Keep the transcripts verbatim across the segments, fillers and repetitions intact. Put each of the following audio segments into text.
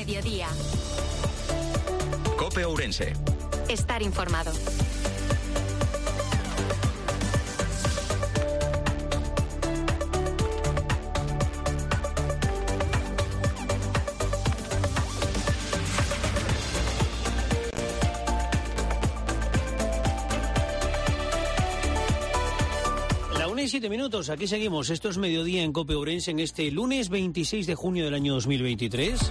mediodía. COPE Ourense. Estar informado. Siete minutos, aquí seguimos. Esto es Mediodía en COPE Ourense en este lunes veintiséis de junio del año dos mil veintitrés.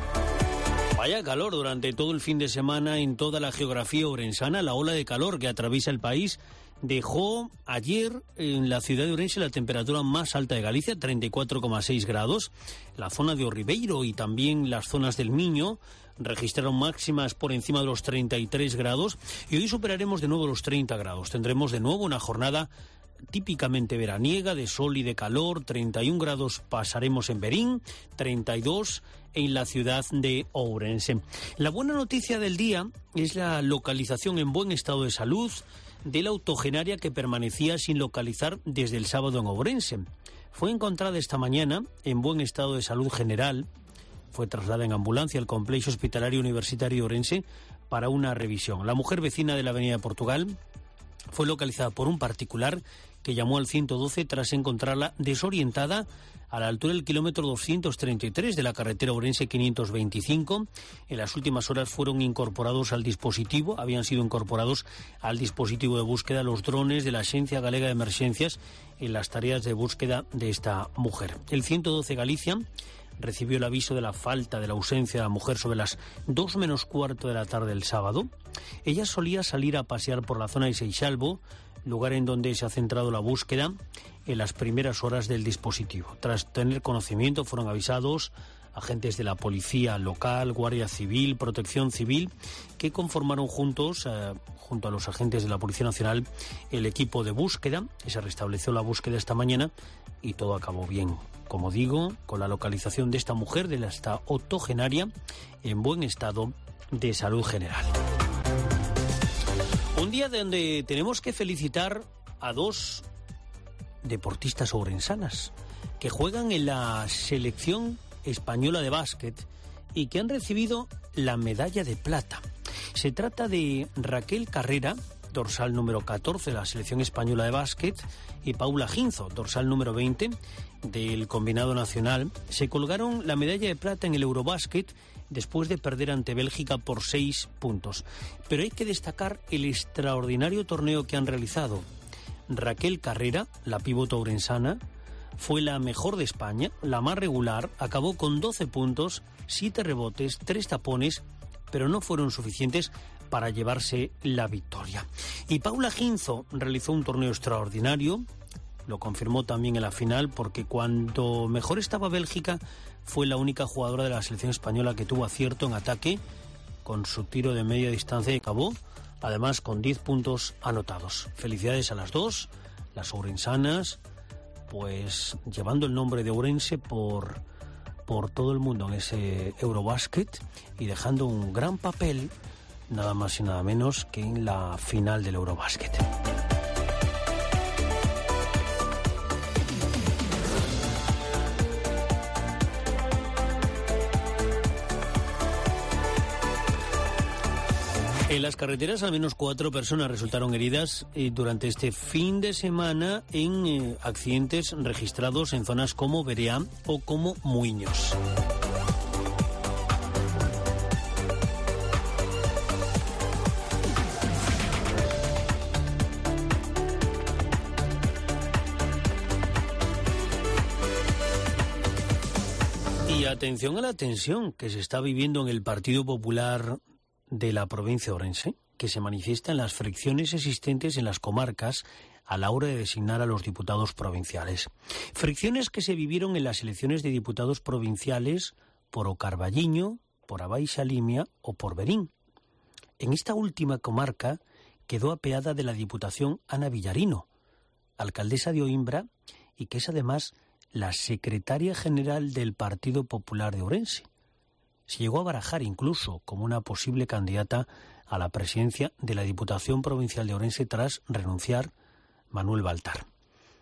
Vaya calor durante todo el fin de semana en toda la geografía ourensana. La ola de calor que atraviesa el país dejó ayer en la ciudad de Ourense la temperatura más alta de Galicia, treinta y cuatro coma seis grados. La zona de Orribeiro y también las zonas del Miño registraron máximas por encima de los treinta y tres grados y hoy superaremos de nuevo los treinta grados. Tendremos de nuevo una jornada típicamente veraniega, de sol y de calor. Treinta y un grados pasaremos en Verín, treinta y dos en la ciudad de Ourense. La buena noticia del día es la localización en buen estado de salud de la octogenaria que permanecía sin localizar desde el sábado en Ourense. Fue encontrada esta mañana en buen estado de salud general. Fue trasladada en ambulancia al complejo hospitalario universitario de Ourense para una revisión. La mujer vecina de la Avenida Portugal fue localizada por un particular que llamó al ciento doce tras encontrarla desorientada a la altura del kilómetro doscientos treinta y tres de la carretera Ourense quinientos veinticinco. En las últimas horas fueron incorporados al dispositivo, habían sido incorporados al dispositivo de búsqueda los drones de la Axencia Galega de Emergencias en las tareas de búsqueda de esta mujer. El ciento doce Galicia recibió el aviso de la falta, de la ausencia de la mujer sobre las dos menos cuarto de la tarde del sábado. Ella solía salir a pasear por la zona de Seixalbo, lugar en donde se ha centrado la búsqueda en las primeras horas del dispositivo. Tras tener conocimiento, fueron avisados agentes de la policía local, Guardia Civil, Protección Civil, que conformaron juntos, eh, junto a los agentes de la Policía Nacional, el equipo de búsqueda. Y se restableció la búsqueda esta mañana y todo acabó bien. Como digo, con la localización de esta mujer, de esta octogenaria, en buen estado de salud general. Un día donde tenemos que felicitar a dos deportistas ourensanas que juegan en la selección española de básquet y que han recibido la medalla de plata. Se trata de Raquel Carrera, dorsal número catorce de la selección española de básquet, y Paula Ginzo, dorsal número veinte del combinado nacional. Se colgaron la medalla de plata en el Eurobásquet después de perder ante Bélgica por seis puntos. Pero hay que destacar el extraordinario torneo que han realizado. Raquel Carrera, la pívot ourensana, fue la mejor de España, la más regular, acabó con doce puntos, siete rebotes, tres tapones, pero no fueron suficientes para llevarse la victoria. Y Paula Ginzo realizó un torneo extraordinario, lo confirmó también en la final, porque cuando mejor estaba Bélgica, fue la única jugadora de la selección española que tuvo acierto en ataque con su tiro de media distancia y acabó, además, con diez puntos anotados. Felicidades a las dos, las ourensanas, pues llevando el nombre de Ourense por, por todo el mundo en ese Eurobásquet y dejando un gran papel, nada más y nada menos que en la final del Eurobásquet. En las carreteras al menos cuatro personas resultaron heridas eh, durante este fin de semana en eh, accidentes registrados en zonas como Berea o como Muiños. Y atención a la tensión que se está viviendo en el Partido Popular de la provincia de Ourense, que se manifiesta en las fricciones existentes en las comarcas a la hora de designar a los diputados provinciales. Fricciones que se vivieron en las elecciones de diputados provinciales por O Carballiño, por a Baixa Limia o por Verín. En esta última comarca quedó apeada de la Diputación Ana Villarino, alcaldesa de Oimbra, y que es además la secretaria general del Partido Popular de Ourense. Se llegó a barajar incluso como una posible candidata a la presidencia de la Diputación Provincial de Ourense tras renunciar Manuel Baltar.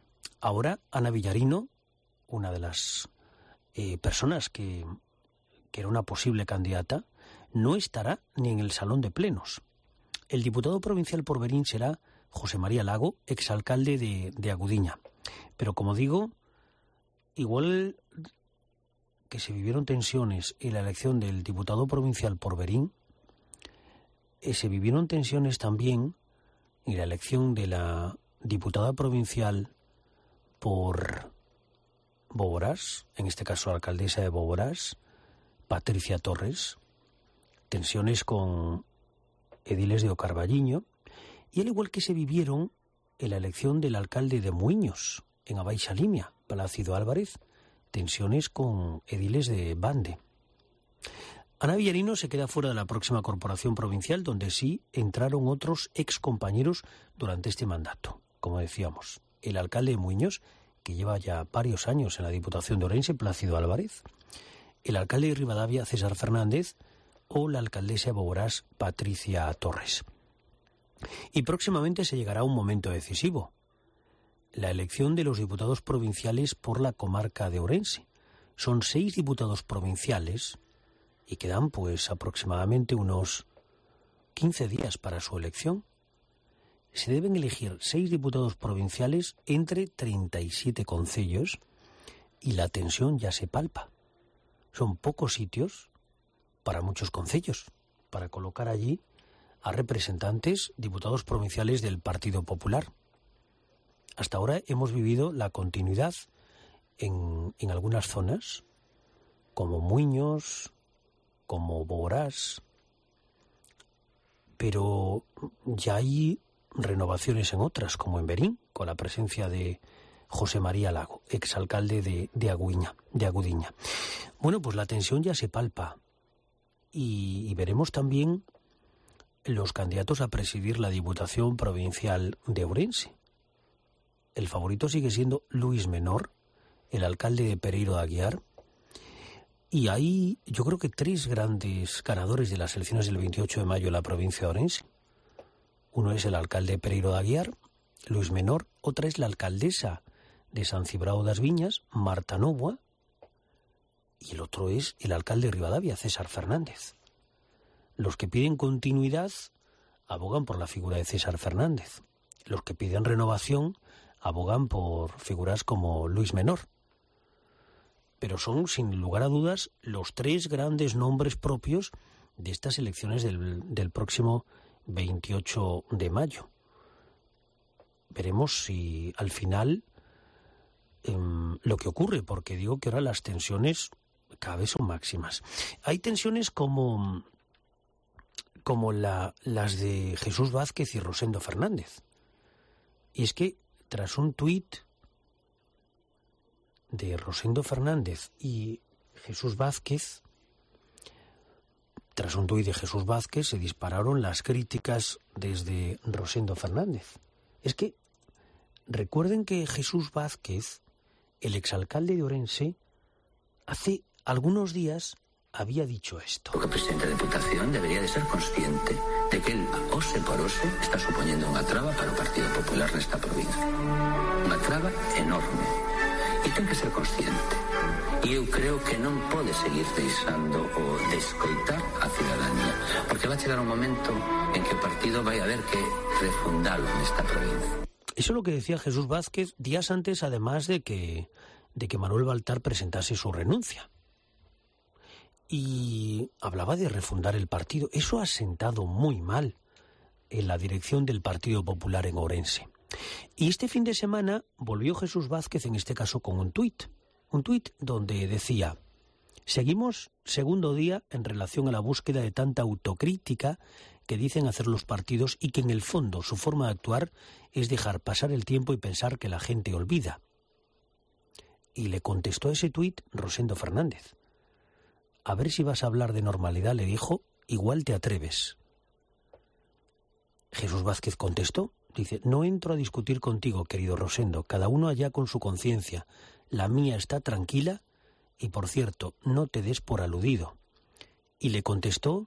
Ahora Ana Villarino, una de las eh, personas que, que era una posible candidata, no estará ni en el salón de plenos. El diputado provincial por Verín será José María Lago, exalcalde de, de Agudiña. Pero como digo, igual que se vivieron tensiones en la elección del diputado provincial por Verín, eh, se vivieron tensiones también en la elección de la diputada provincial por Boborás, en este caso la alcaldesa de Boborás, Patricia Torres, tensiones con ediles de Ocarballiño, y al igual que se vivieron en la elección del alcalde de Muiños, en Abaixa Limia, Plácido Álvarez, tensiones con ediles de Bande. Ana Villarino se queda fuera de la próxima corporación provincial, donde sí entraron otros excompañeros durante este mandato. Como decíamos, el alcalde de Muiños, que lleva ya varios años en la Diputación de Ourense, Plácido Álvarez, el alcalde de Ribadavia, César Fernández, o la alcaldesa de Boborás, Patricia Torres. Y próximamente se llegará a un momento decisivo, la elección de los diputados provinciales por la comarca de Ourense. Son seis diputados provinciales y quedan pues aproximadamente unos quince días para su elección. Se deben elegir seis diputados provinciales entre treinta y siete concellos y la tensión ya se palpa. Son pocos sitios para muchos concellos para colocar allí a representantes, diputados provinciales del Partido Popular. Hasta ahora hemos vivido la continuidad en, en algunas zonas, como Muiños, como Boborás, pero ya hay renovaciones en otras, como en Verín, con la presencia de José María Lago, exalcalde de, de, Aguiña, de Agudiña. Bueno, pues la tensión ya se palpa y, y veremos también los candidatos a presidir la Diputación Provincial de Ourense. El favorito sigue siendo Luis Menor, el alcalde de Pereiro de Aguiar, y hay, yo creo que tres grandes ganadores de las elecciones del veintiocho de mayo en la provincia de Ourense. Uno es el alcalde de Pereiro de Aguiar, Luis Menor, otra es la alcaldesa de San Cibrao das Viñas, Marta Novoa, y el otro es el alcalde de Ribadavia, César Fernández. Los que piden continuidad abogan por la figura de César Fernández. Los que piden renovación abogan por figuras como Luis Menor. Pero son, sin lugar a dudas, los tres grandes nombres propios de estas elecciones del, del próximo veintiocho de mayo. Veremos si al final eh, lo que ocurre, porque digo que ahora las tensiones cada vez son máximas. Hay tensiones como, como la, las de Jesús Vázquez y Rosendo Fernández. Y es que tras un tuit de Rosendo Fernández y Jesús Vázquez, tras un tuit de Jesús Vázquez se dispararon las críticas desde Rosendo Fernández. Es que recuerden que Jesús Vázquez, el exalcalde de Ourense, hace algunos días había dicho esto. Porque el presidente de Diputación debería de ser consciente de que el ose por ose está suponiendo una traba para el Partido Popular nesta provincia. Unha traba enorme. E ten que ser consciente. E eu creo que non pode seguir deixando o descoitar a cidadanía, porque vai chegar un momento en que o partido vai haber que refundalo nesta provincia. Eso es lo que decía Jesús Vázquez días antes, además de que, de que Manuel Baltar presentase su renuncia. Y hablaba de refundar el partido. Eso ha sentado muy mal en la dirección del Partido Popular en Ourense. Y este fin de semana volvió Jesús Vázquez, en este caso, con un tuit. Un tuit donde decía: seguimos segundo día en relación a la búsqueda de tanta autocrítica que dicen hacer los partidos y que en el fondo su forma de actuar es dejar pasar el tiempo y pensar que la gente olvida. Y le contestó a ese tuit Rosendo Fernández. A ver si vas a hablar de normalidad, le dijo, igual te atreves. Jesús Vázquez contestó, dice: no entro a discutir contigo, querido Rosendo, cada uno allá con su conciencia. La mía está tranquila y, por cierto, no te des por aludido. Y le contestó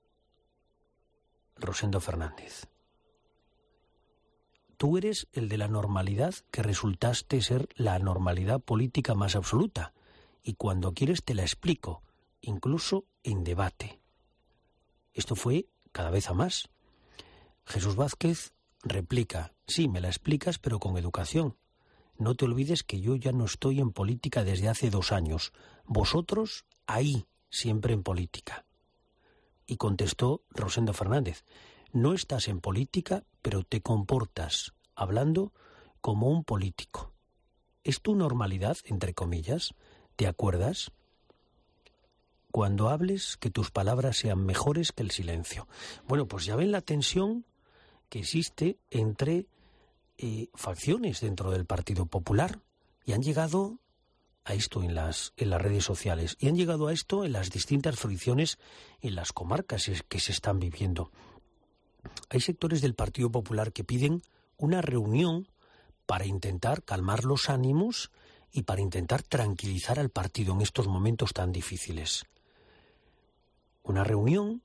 Rosendo Fernández: tú eres el de la normalidad que resultaste ser la anormalidad política más absoluta, y cuando quieres te la explico, incluso en debate. Esto fue cada vez a más. Jesús Vázquez replica: sí, me la explicas, pero con educación. No te olvides que yo ya no estoy en política desde hace dos años. Vosotros, ahí, siempre en política. Y contestó Rosendo Fernández: no estás en política, pero te comportas, hablando, como un político. ¿Es tu normalidad, entre comillas? ¿Te acuerdas? Cuando hables, que tus palabras sean mejores que el silencio. Bueno, pues ya ven la tensión que existe entre eh, facciones dentro del Partido Popular, y han llegado a esto en las, en las redes sociales, y han llegado a esto en las distintas fricciones en las comarcas que se están viviendo. Hay sectores del Partido Popular que piden una reunión para intentar calmar los ánimos y para intentar tranquilizar al partido en estos momentos tan difíciles. Una reunión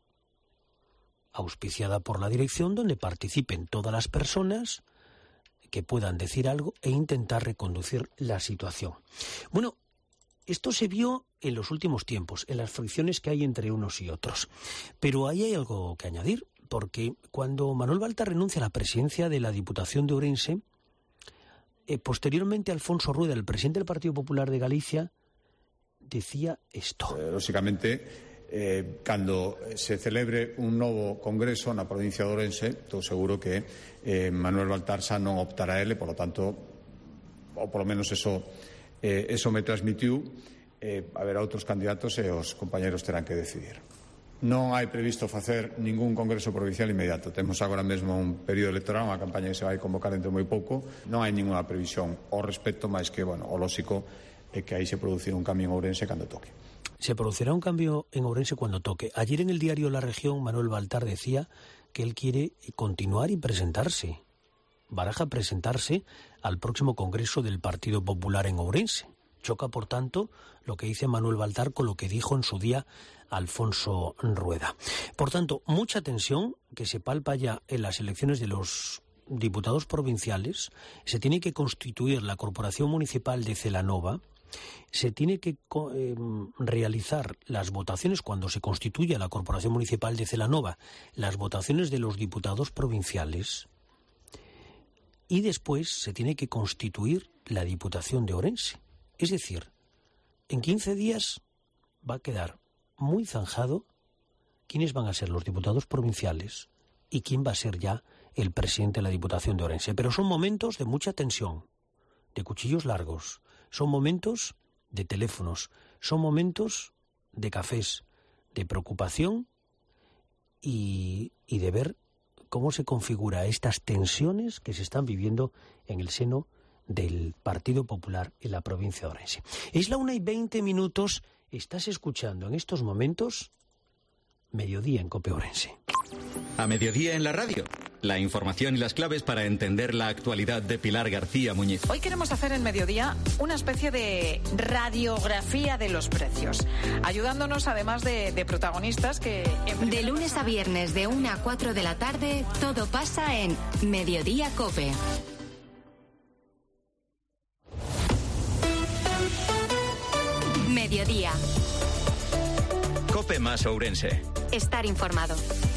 auspiciada por la dirección donde participen todas las personas que puedan decir algo e intentar reconducir la situación. Bueno, esto se vio en los últimos tiempos, en las fricciones que hay entre unos y otros. Pero ahí hay algo que añadir, porque cuando Manuel Baltar renuncia a la presidencia de la Diputación de Ourense, eh, posteriormente Alfonso Rueda, el presidente del Partido Popular de Galicia, decía esto. Eh, lógicamente, eh, cando se celebre un novo congreso na provincia de Ourense, estou seguro que eh, Manuel Baltar xa non optará ele, por lo tanto, ou polo menos eso, eh, eso me transmitiu, eh, haberá outros candidatos e os compañeros terán que decidir. Non hai previsto facer ningún congreso provincial inmediato. Temos agora mesmo un período electoral, unha campaña que se vai convocar dentro moi pouco. Non hai ninguna previsión ao respecto, máis que, bueno, o lóxico é que aí se producirá un cambio en Ourense cando toque. Se producirá un cambio en Ourense cuando toque. Ayer en el diario La Región, Manuel Baltar decía que él quiere continuar y presentarse. Baraja presentarse al próximo congreso del Partido Popular en Ourense. Choca, por tanto, lo que dice Manuel Baltar con lo que dijo en su día Alfonso Rueda. Por tanto, mucha tensión que se palpa ya en las elecciones de los diputados provinciales. Se tiene que constituir la Corporación Municipal de Celanova. Se tiene que eh, realizar las votaciones cuando se constituya la Corporación Municipal de Celanova, las votaciones de los diputados provinciales, y después se tiene que constituir la Diputación de Ourense. Es decir, en quince días va a quedar muy zanjado quiénes van a ser los diputados provinciales y quién va a ser ya el presidente de la Diputación de Ourense. Pero son momentos de mucha tensión, de cuchillos largos, son momentos de teléfonos, son momentos de cafés, de preocupación y, y de ver cómo se configura estas tensiones que se están viviendo en el seno del Partido Popular en la provincia de Ourense. Es la una y veinte minutos, estás escuchando en estos momentos Mediodía en COPE Ourense. A mediodía en la radio. La información y las claves para entender la actualidad de Pilar García Muñiz. Hoy queremos hacer en Mediodía una especie de radiografía de los precios, ayudándonos además de, de protagonistas que... De lunes a viernes de una a cuatro de la tarde, todo pasa en Mediodía COPE. Mediodía. COPE más Ourense. Estar informado.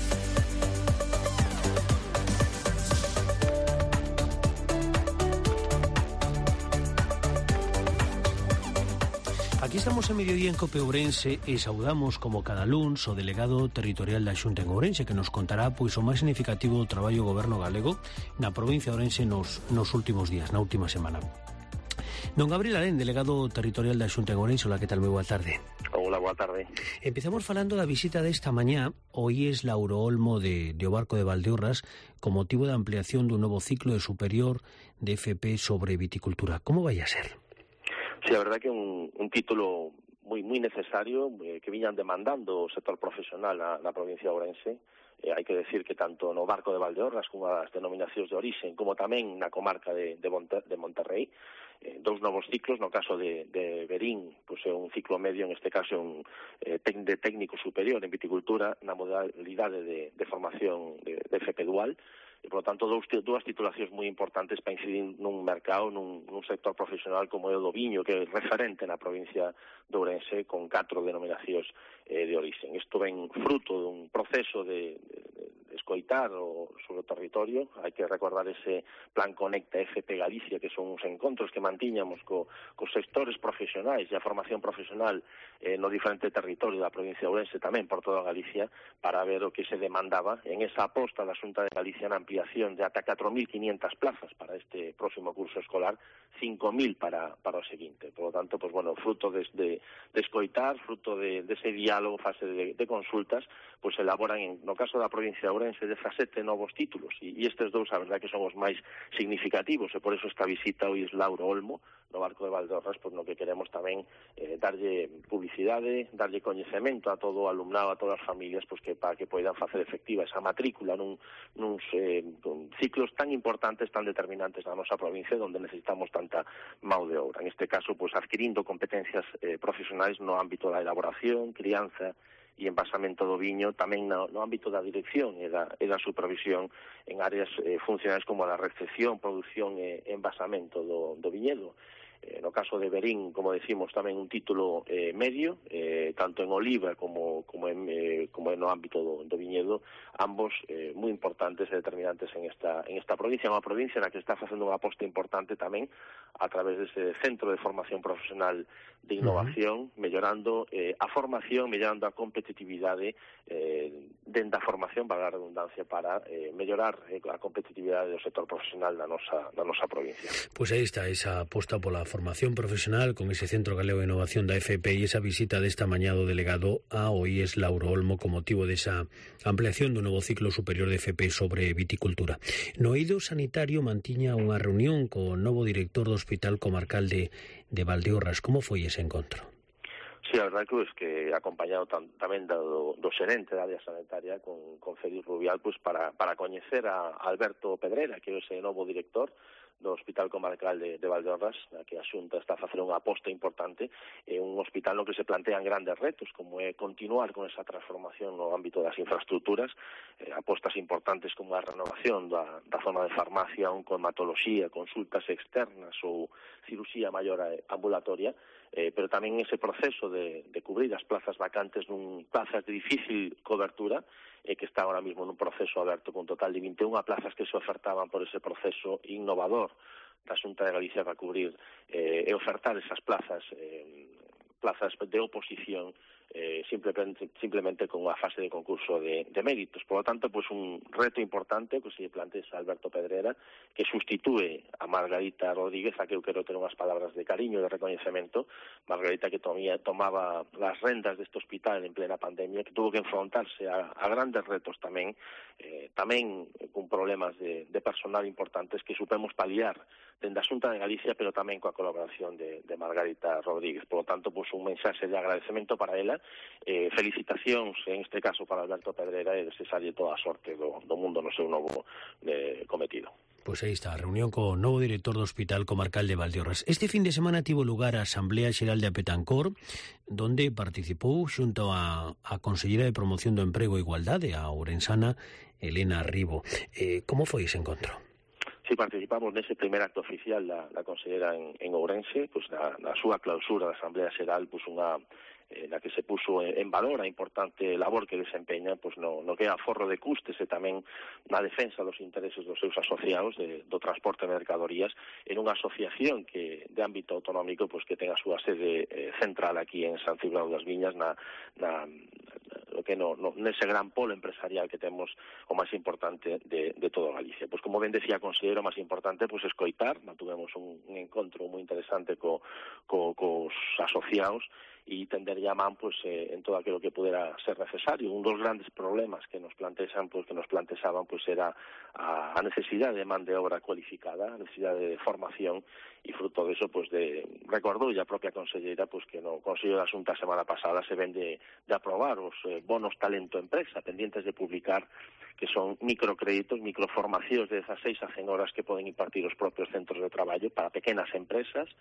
Aquí estamos en Mediodía en COPE Ourense e saudamos como cada luns o delegado territorial da Xunta en Ourense, que nos contará pois o máis significativo do traballo do goberno galego na provincia de Ourense nos, nos últimos días, na última semana. Don Gabriel Alén, delegado territorial da Xunta en Ourense. Hola, que tal? Moi boa tarde. Hola, boa tarde. Empezamos falando da visita desta mañá. Hoy es Lauro Olmo de, de o Barco de Valdeorras con motivo da ampliación dun novo ciclo de superior de F P sobre viticultura. Como vai a ser? Sí, a verdad que un, un título moi moi necesario eh, que viñan demandando o sector profesional na, na provincia de Ourense. Eh, hai que decir que tanto no Barco de Valdeorras como as denominacións de orixen, como tamén na comarca de, de, Monte, de Monterrey, eh, dous novos ciclos. No caso de, de Verín, pois é un ciclo medio, en este caso un eh, de técnico superior en viticultura na modalidade de, de formación de, de F P dual, e, por lo tanto, dous, dúas titulacións moi importantes para incidir nun mercado, nun, nun sector profesional como é o do viño, que é referente na provincia de Ourense, con catro denominacións eh, de orixen. Isto ven fruto dun proceso de, de, de escoitar o, sobre o territorio. Hai que recordar ese Plan Conecta F P Galicia, que son uns encontros que mantiñamos co, cos sectores profesionais e a formación profesional eh, no diferente territorio da provincia de Ourense, tamén por toda Galicia, para ver o que se demandaba en esa aposta da Xunta de Galicia na ampliación de ata catro mil quinientas plazas para este próximo curso escolar, cinco mil para, para o seguinte. Por lo tanto, pues bueno, fruto de, de, de escoitar, fruto de, de ese diálogo, fase de, de consultas, pues elaboran, en, no caso da provincia de Ourense, dezasete novos títulos, e, e estes dous, a verdade, que son os máis significativos, e por eso esta visita hoy es Lauro Olmo, no Barco de Valdeorras, pues no que queremos tamén eh, darlle publicidade, darlle coñecemento a todo o alumnado, a todas as familias, pues que para que poidan facer efectiva esa matrícula nun, nuns eh, ciclos tan importantes, tan determinantes na nosa provincia, onde necesitamos tanta mão de obra. En este caso, pues adquirindo competencias eh, profesionais no ámbito da elaboración, crianza e envasamento do viño, tamén no, no ámbito da dirección e da, e da supervisión en áreas eh, funcionais como a da recepción, produción e envasamento do, do viñedo. Eh, no caso de Verín, como decimos, tamén un título eh, medio, eh, tanto en oliva como, como, en, eh, como en no ámbito do, do viñedo, ambos eh, moi importantes e determinantes en esta, en esta provincia, unha provincia na que está facendo unha aposta importante tamén a través dese centro de formación profesional de innovación, uh-huh. mellorando eh, a formación, mellorando a competitividade eh, dentro da formación, para a redundancia, para eh, mellorar eh, a competitividade do sector profesional da nosa, da nosa provincia. Pois pues aí está esa aposta pola formación profesional con ese Centro Galego de Innovación da F P e esa visita desta mañá do delegado a O I E S Lauro Olmo con motivo desa ampliación do novo ciclo superior de F P sobre viticultura. No eido sanitario mantiña unha reunión co novo director do Hospital Comarcal de, de Valdeorras. Como foi ese encontro? Sí, a verdade que es que acompañado tam, tamén do, do xerente da área sanitaria con, con Félix Rubial, pues para, para coñecer a Alberto Pedrera, que é ese novo director do Hospital Comarcal de, de Valdeorras, na que a Xunta está a facer unha aposta importante, é un hospital no que se plantean grandes retos, como é continuar con esa transformación no ámbito das infraestructuras, eh, apostas importantes como a renovación da, da zona de farmacia, oncohematoloxía, consultas externas ou cirurxía maior ambulatoria, eh, pero tamén ese proceso de, de cubrir as plazas vacantes nun plazas de difícil cobertura, e que está ahora mismo nun proceso aberto con total de vinte e unha plazas que se ofertaban por ese proceso innovador da Xunta de Galicia para cubrir eh, e ofertar esas plazas eh, plazas de oposición eh, simplemente, simplemente con unha fase de concurso de, de méritos. Por lo tanto, pues un reto importante que se plantea a Alberto Pedrera, que sustitúe a Margarita Rodríguez, a que eu quero ter unhas palabras de cariño e de recoñecemento. Margarita, que tomía, tomaba las rendas deste hospital en plena pandemia, que tuvo que enfrontarse a, a grandes retos tamén, eh, tamén con problemas de, de personal importantes que supemos paliar dende a Xunta de Galicia, pero tamén coa colaboración de, de Margarita Rodríguez. Por lo tanto, pues un mensaxe de agradecemento para ela, eh, felicitacións, en este caso, para Alberto Pedrera, e desearlle toda a sorte do, do mundo no seu novo eh, cometido. Pois aí está, a reunión co novo director do Hospital Comarcal de Valdeorras. Este fin de semana tivo lugar a Asamblea Xeral de Apetancor, donde participou xunto a, a Consellera de Promoción do Emprego e Igualdade, a ourensana Elena Ribo. Eh, como foi ese encontro? Sí, participamos nese primer acto oficial da, da Consellera en, en Ourense, pues na, na súa clausura da Asamblea Xeral, pues unha eh, na que se puso en valor a importante labor que desempeña, pues no, no que é aforro de custes e tamén na defensa dos intereses dos seus asociados de, do transporte de mercadorías en unha asociación que de ámbito autonómico, pues que ten a súa sede eh, central aquí en San Cibrao das Viñas, na, na, na que no, no, nese gran polo empresarial que temos o máis importante de, de toda Galicia. Pues como ben decía a conselleiro, o máis importante pues escoitar, mantuvemos un, un encontro moi interesante co, co, cos asociados e tender a man pues, eh, en todo aquilo que pudera ser necesario. Un dos grandes problemas que nos plantean, pues, que nos planteaban pues, era a, a necesidade de man de obra cualificada, a necesidade de formación, e fruto de eso, pues, de, recordou a propia consellera pues, que no Consello da Xunta a semana pasada se ven de, de aprobar os eh, bonos talento empresa, pendientes de publicar, que son microcréditos, microformacións de dezaseis a cen horas que poden impartir os propios centros de traballo para pequenas empresas,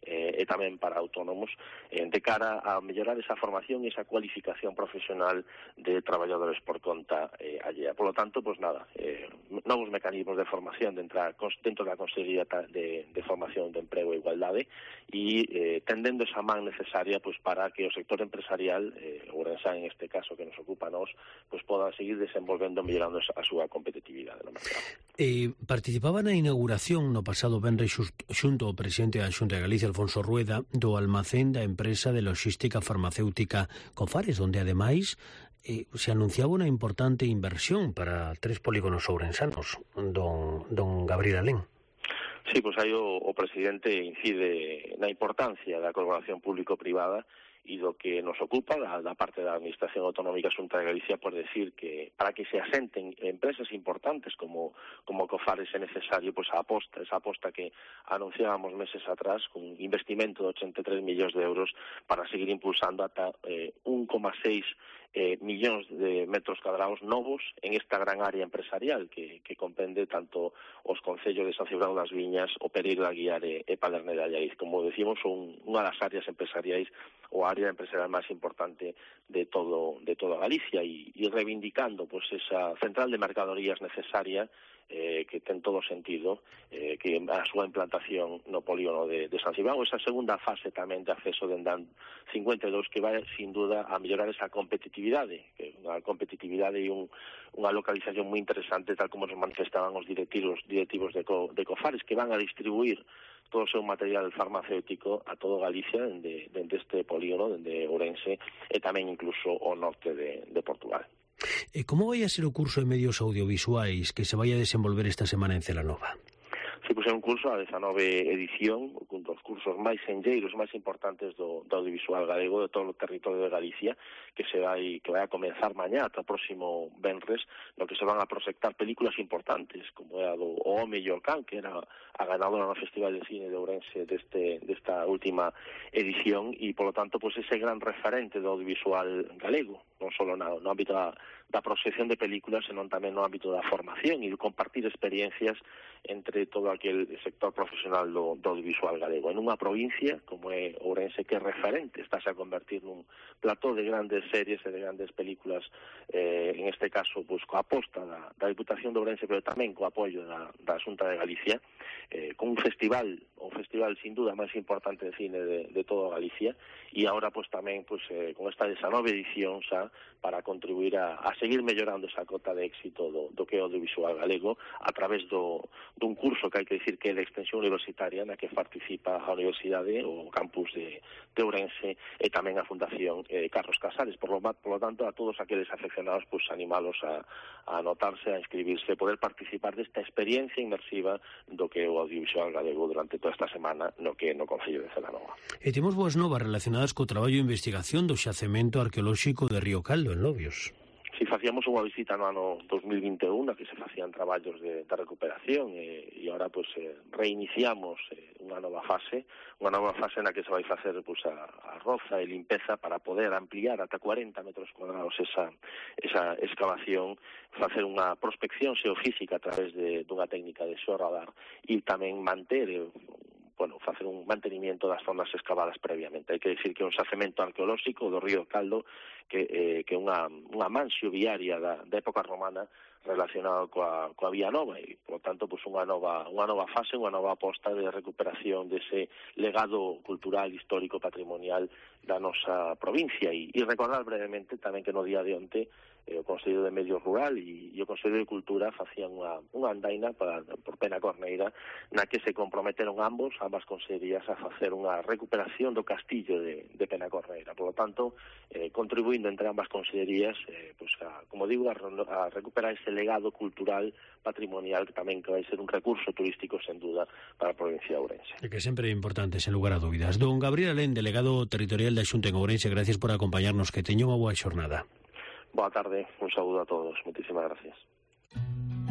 eh, e tamén para autónomos eh, de cara a mellorar esa formación e esa cualificación profesional de traballadores por conta eh, allea. Por lo tanto, pues nada, eh, novos mecanismos de formación dentro da, dentro da Consellería de, de Formación de Emprego e Igualdade e eh, tendendo esa man necesaria pues para que o sector empresarial, eh, ourensán en este caso que nos ocupa a nós, pues poda seguir desenvolvendo e mellorando a súa competitividade no mercado. Eh, participaba na inauguración no pasado venres xunto ao presidente da Xunta de Galicia, Alfonso Rueda, do almacén da empresa de logística farmacéutica Cofares, onde ademais eh, se anunciaba unha importante inversión para tres polígonos ourensanos. Don, don Gabriel Alén. Sí, pois aí o, o presidente incide na importancia da colaboración público-privada e do que nos ocupa da, da parte da Administración Autonómica Xunta de Galicia, por decir que para que se asenten empresas importantes como como Cofares é necesario pois a aposta, esa aposta que anunciábamos meses atrás, con un investimento de ochenta e tres millóns de euros para seguir impulsando ata eh, un coma seis Eh, millóns de metros cadrados novos en esta gran área empresarial que, que comprende tanto os concellos de San Cibrao das Viñas, o Pereiro da Guiar e, e Paderne de Allaiz. Como decimos, son unha das áreas empresariais ou área empresarial máis importante de todo de toda Galicia e, e reivindicando pues, esa central de mercadorías necesaria Eh, que ten todo sentido eh, que a súa implantación no polígono de, de San Cibrao, esa segunda fase tamén de acceso de Endán cincuenta e dous que vai sin duda a mellorar esa competitividade, que unha competitividade e un, unha localización moi interesante, tal como nos manifestaban os directivos directivos de, Co, de Cofares, que van a distribuir todo o seu material farmacéutico a todo Galicia dende, dende este polígono, dende Ourense e tamén incluso ao norte de, de Portugal. E como vai a ser o curso de medios audiovisuais que se vai a desenvolver esta semana en Celanova? Sí, pois é un curso, a dezanove edición, un dos cursos máis enlleiros, máis importantes do, do audiovisual galego, de todo o territorio de Galicia, que se vai que vai a comenzar mañá ata o próximo venres, no que se van a proxectar películas importantes, como é a do O Home e o Can, que era a ganadora no Festival de Cine de Ourense deste, desta última edición, e, polo tanto, pois ese gran referente do audiovisual galego, non só no, no ámbito da, da proxección de películas, senón tamén no ámbito da formación e de compartir experiencias entre todo aquel sector profesional do, do audiovisual galego. En unha provincia como é Ourense, que é referente, estáse a convertir nun plató de grandes series e de grandes películas, eh, en este caso, pues, coa aposta da, da Diputación de Ourense, pero tamén co apoio da, da Xunta de Galicia, eh, con un festival, un festival sin duda máis importante de cine de, de toda Galicia, e agora pues, tamén pues, eh, con esta dezanove edición xa para contribuir a, a seguir mellorando esa cota de éxito do, do que é o audiovisual galego a través do, dun curso que hai que dicir que é de extensión universitaria na que participa a Universidade, o campus de, de Ourense e tamén a Fundación eh, Carlos Casares. Por lo, por lo tanto, a todos aqueles afeccionados, pues animalos a, a anotarse, a inscribirse, poder participar desta experiencia inmersiva do que é o audiovisual galego durante toda esta semana no que no Concello de Celanova. E temos boas novas relacionadas co traballo de investigación do xacemento arqueolóxico de Río Caldo, en Lobios. Si facíamos unha visita no ano dos mil vinte e un, na que se facían traballos de, de recuperación e, e agora pues, eh, reiniciamos eh, unha nova fase, unha nova fase na que se vai facer pues, a, a roza e limpeza para poder ampliar ata cuarenta metros cuadrados esa, esa excavación, facer unha prospección xeofísica a través de, dunha técnica de xeorradar e tamén manter eh, bueno, facer un mantenimiento das zonas excavadas previamente. Hai que dicir que é un xacemento arqueolóxico do Río Caldo que é eh, que unha, unha manxo viaria da, da época romana relacionado coa, coa Vía Nova e, por lo tanto, pues, unha nova unha nova fase, unha nova aposta de recuperación dese legado cultural, histórico, patrimonial da nosa provincia. E, e recordar brevemente tamén que no día de onte eh, o Consello de Medio Rural e, e o Consello de Cultura facían unha, unha andaina para, por Penacorneira na que se comprometeron ambos, ambas consellerías, a facer unha recuperación do castillo de, de Penacorneira. Por lo tanto, eh, contribuindo entre ambas consellerías, eh, pues a, como digo, a, a recuperar ese legado cultural, patrimonial, que tamén que vai ser un recurso turístico, sen duda, para a provincia de Ourense. E que sempre é importante, sen lugar a dúbidas. Don Gabriel Alén, delegado territorial da Xunta en Ourense, gracias por acompañarnos, que teño unha boa xornada. Boa tarde, un saúdo a todos, moitísimas gracias.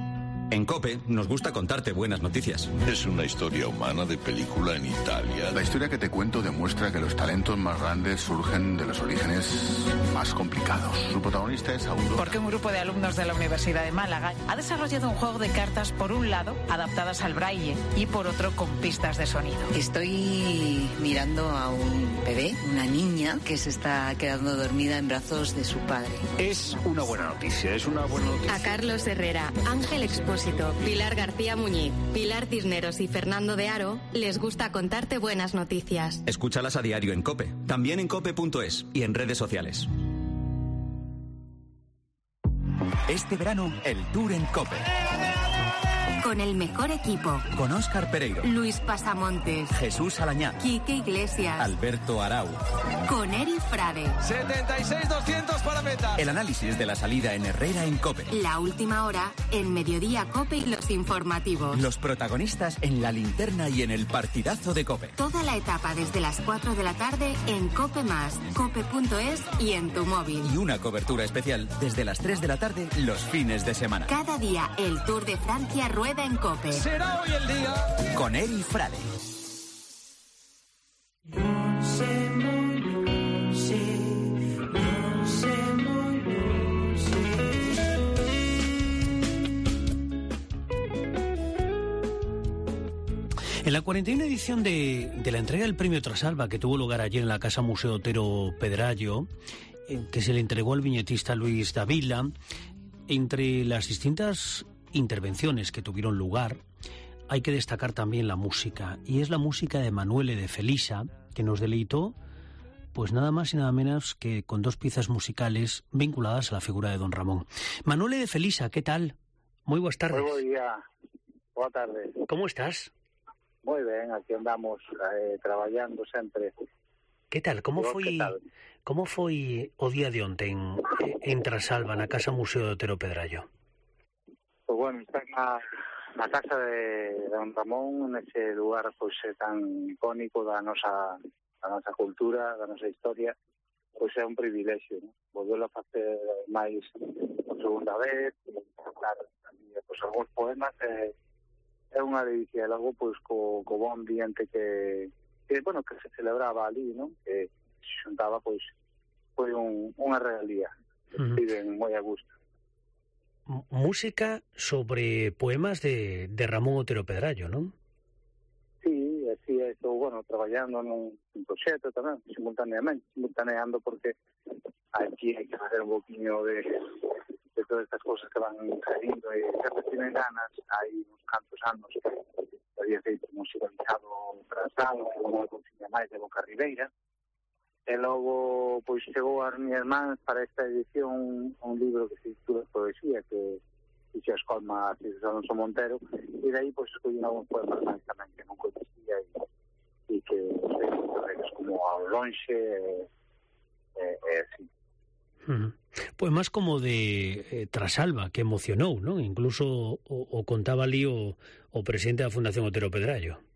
En COPE nos gusta contarte buenas noticias. Es una historia humana de película en Italia. La historia que te cuento demuestra que los talentos más grandes surgen de los orígenes más complicados. Su protagonista es Aurora. Porque un grupo de alumnos de la Universidad de Málaga ha desarrollado un juego de cartas, por un lado, adaptadas al braille, y por otro, con pistas de sonido. Estoy mirando a un bebé, una niña, que se está quedando dormida en brazos de su padre. Es una buena noticia, es una buena noticia. A Carlos Herrera, Ángel Expósito, Pilar García Muñiz, Pilar Cisneros y Fernando de Aro les gusta contarte buenas noticias. Escúchalas a diario en COPE, también en cope punto es y en redes sociales. Este verano, el Tour en COPE. Con el mejor equipo. Con Óscar Pereiro, Luis Pasamontes, Jesús Alañá, Quique Iglesias, Alberto Arau. Con Eri Frade. setenta y seis doscientos para meta. El análisis de la salida en Herrera en COPE. La última hora en Mediodía COPE y los informativos. Los protagonistas en la linterna y en el partidazo de COPE. Toda la etapa desde las cuatro de la tarde en COPE más, cope punto es y en tu móvil. Y una cobertura especial desde las tres de la tarde los fines de semana. Cada día el Tour de Francia rueda en COPE. Será hoy el día. Con Eri Frade. En la cuarenta y una edición de, de la entrega del premio Trasalba, que tuvo lugar ayer en la Casa Museo Otero Pedrayo, eh, que se le entregó al viñetista Luis Davila, entre las distintas intervenciones que tuvieron lugar, hay que destacar también la música, y es la música de Manuele de Felisa, que nos deleitó, pues nada más y nada menos que con dos piezas musicales vinculadas a la figura de don Ramón. Manuele de Felisa, ¿qué tal? Muy buenas tardes. Moi bo día, boa tarde. ¿Cómo estás? Moi ben, aquí andamos eh, traballando sempre. Que tal? Como Digo, foi que tal? como foi o día de onte en, en Trasalba, na Casa Museo de Otero Pedrayo? Pois bueno, está na, na casa de don Ramón, nese lugar pois tan icónico da nosa, da nosa cultura, da nosa historia, pois é un privilexio, ¿no? Volvelo a facer máis por segunda vez, e cantar pois, algúns poemas, é, é unha delicia, logo pois co, co bon ambiente que, que, bueno, que se celebraba ali, ¿no? Que se xuntaba, pois, foi un, unha realía, Uh-huh. viven moi a gusto. M- Música sobre poemas de, de Ramón Otero Pedrayo, non? Sí, así estou, bueno, traballando nun, nun proxecto tamén, simultaneamente, simultaneando porque aquí hai que facer un poquinho de, de todas estas cosas que van salindo e sempre tienen ganas, hai uns cantos anos que había feito musicalizado Trasalba, e unha cousiña máis de Boca Ribeira, e logo, pois, chegou as miñas mans para esta edición un libro que se titula Poesía, que fixe a escolma a Cisnes Alonso Montero, e daí, pois, escolli algún poema máis tamén que non coñecía e, e que, sei, como ao lonxe, e, e, e así. Uh-huh. Poemas como de eh, Trasalba, que emocionou, non? Incluso o, o contaba ali o, o presidente da Fundación Otero Pedrayo.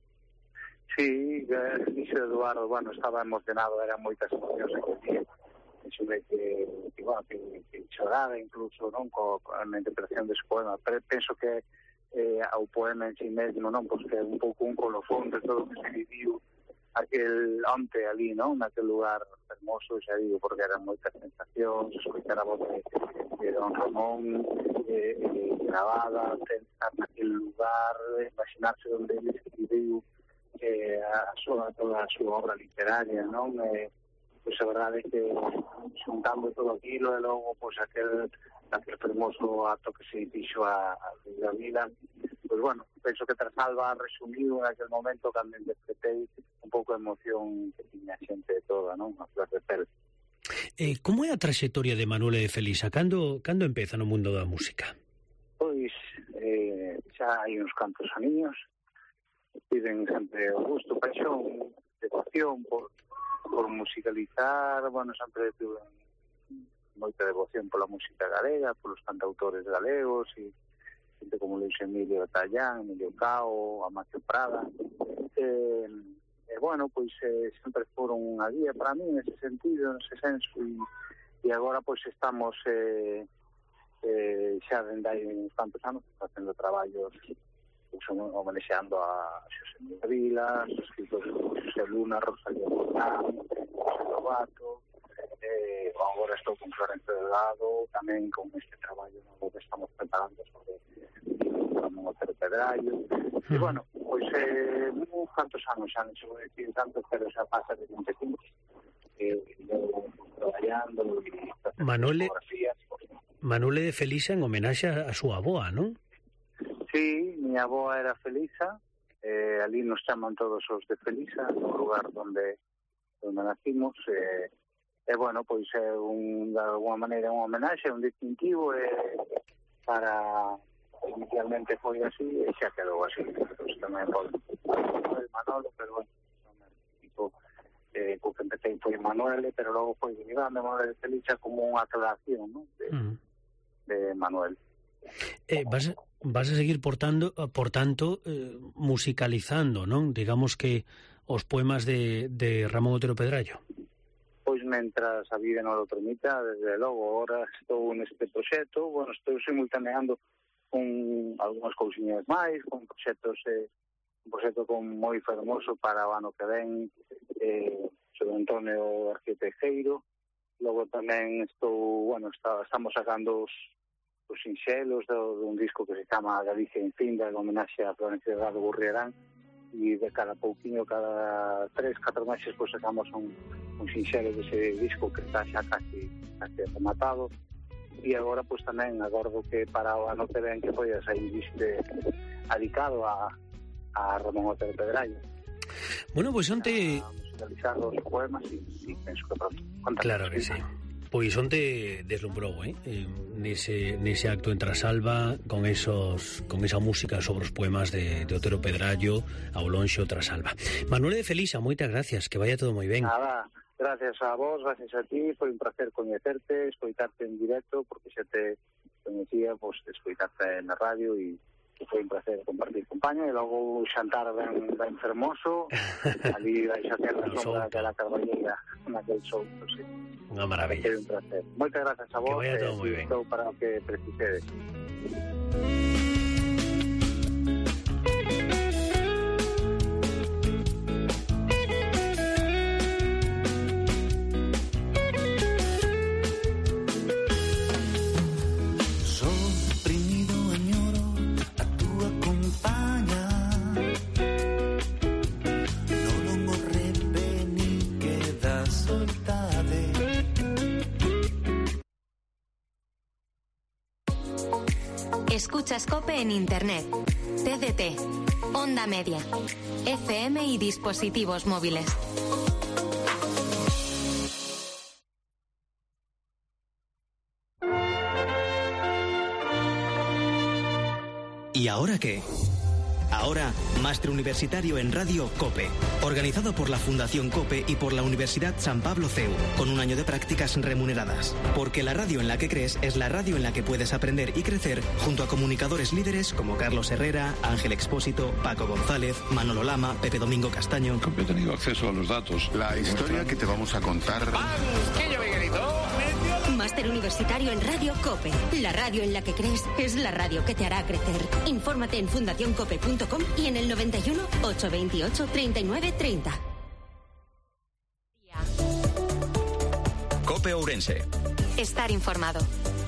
Sí, dixo Eduardo, bueno, estaba emocionado, eran moitas emocións aquel día. Dixo que, que, bueno, que, que choraba incluso, non, co, co, na interpretación desse poema. Pero penso que eh, ao poema en si mesmo, non, pois que é un pouco un colofón de todo o que se viviu aquel onte ali, non, naquel lugar hermoso, xa digo, porque eran moitas sensacións, escoitar a voz de, de don Ramón eh, eh, grabada, pensar naquel lugar, imaginarse onde ele escribiu eh, a súa, toda a súa obra literaria, non? Eh, pois a verdade é que xuntando todo aquilo e logo pois aquel, aquel fermoso acto que se fixo a, a da vida, pois bueno, penso que Trasalba resumiu en aquel momento cando interpretei un pouco a emoción que tiña a xente toda, non? A flor de pel. Eh, como é a traxectoria de Manuele de Felisa? Cando, cando empeza no mundo da música? Pois eh, xa hai uns cantos aniños, piden sempre o gusto, paixón, devoción por, por musicalizar, bueno, sempre tuve moita devoción pola música galega, polos cantautores galegos, e xente como Luis Emilio Tallán, Emilio Cao, Amancio Prada, e, e bueno, pois eh, sempre foron unha guía para mí nese sentido, nese senso, e, e agora pois estamos eh, eh, xa dende hai uns tantos anos facendo traballos pues, homenaxeando a Xosé Miguel Vila, os escritores Xosé Luna, Rosalía Morán, Xosé Lobato, eh, agora estou con Florencio Delgado, tamén con este traballo novo que estamos preparando sobre Ramón Otero Pedrallo, e bueno, pois eh, uns cantos anos xa non se vou decir tanto, pero xa pasa de vinte e cinco, eh, eu traballando e Manuel Manuel de Felisa en homenaxe a súa avoa, non? Sí, miña avoa era Felisa, eh, ali nos chaman todos os de Felisa, no lugar donde onde nacimos, e, eh, eh, bueno, pois é un, de alguma maneira un homenaxe, un distintivo, eh, para, inicialmente foi así, e xa quedou así, pois tamén foi Manolo, pero bueno, tipo, eh, co que empecé foi Manuel, pero logo foi grande Manuel de Felisa como unha aclaración, ¿no? de, mm. de Manuel. Eh, vas, vas a seguir portando, por tanto, eh, musicalizando, non? Digamos que os poemas de, de Ramón Otero Pedrallo. Pois mentras a vida non lo permita, desde logo, ahora estou neste proxecto, bueno, estou simultaneando con algunhas cousiñas máis, con proxectos, eh, un proxecto con moi fermoso para o ano que ven, eh, sobre Antonio García Tejero, logo tamén estou, bueno, está, estamos sacando os os sinxelos de un disco que se chama Galicia Infinda, en homenaxe a Florencio Delgado Gurriarán, e de cada pouquiño, cada tres, catro meses, pues, sacamos un, un sinxelo dese disco que está xa casi, casi rematado, e agora, pues, tamén acordo que para o ano que ven que foi a sair disco dedicado a, a Ramón Otero Pedrallo. Bueno, pues onte... A musicalizar os poemas e, e penso que pronto. Claro que sí. Pois onte deslumbrou, eh? Nese, nese acto en Trasalba con esos con esa música sobre os poemas de, de Otero Pedrallo ao lonxe o Trasalba. Manuel de Felisa, moitas gracias, que vaya todo moi ben. Nada, gracias a vos, gracias a ti, foi un placer coñecerte, escoitarte en directo, porque xa te coñecía, pues, escoitarte na radio e que foi un placer compartir compañía, e logo xantar ben, ben fermoso, ali vais a ter na sombra daquela carballeira, naquel solto, sí. Unha maravilla. Foi un placer. Moitas gracias a vos, que vaya todo moi ben. Estou para o que precisedes. Escuchas COPE en Internet, T D T, Onda Media, F M y dispositivos móviles. ¿Y ahora qué? Ahora, Máster Universitario en Radio COPE, organizado por la Fundación COPE y por la Universidad San Pablo C E U, con un año de prácticas remuneradas. Porque la radio en la que crees es la radio en la que puedes aprender y crecer junto a comunicadores líderes como Carlos Herrera, Ángel Expósito, Paco González, Manolo Lama, Pepe Domingo Castaño. He tenido acceso a los datos. La historia que te vamos a contar... Máster Universitario en Radio COPE. La radio en la que crees es la radio que te hará crecer. Infórmate en fundación cope punto com y en el noventa y uno, ochocientos veintiocho, treinta y nueve treinta. COPE Ourense. Estar informado.